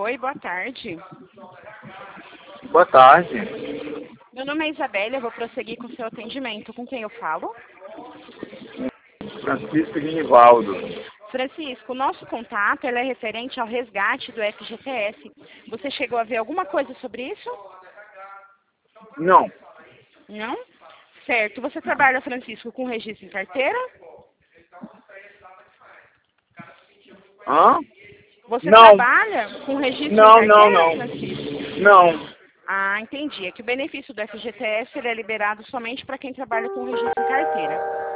Oi, boa tarde. Boa tarde. Meu nome é Isabela, eu vou prosseguir com o seu atendimento. Com quem eu falo? Francisco Genivaldo. Francisco, o nosso contato ele é referente ao resgate do FGTS. Você chegou a ver alguma coisa sobre isso? Não. Não? Certo. Você trabalha, Francisco, com registro em carteira? Hã? Você Não. trabalha com registro em Não, carteira, não. Francisco? Não. Ah, entendi. É que o benefício do FGTS ele é liberado somente para quem trabalha com registro em carteira.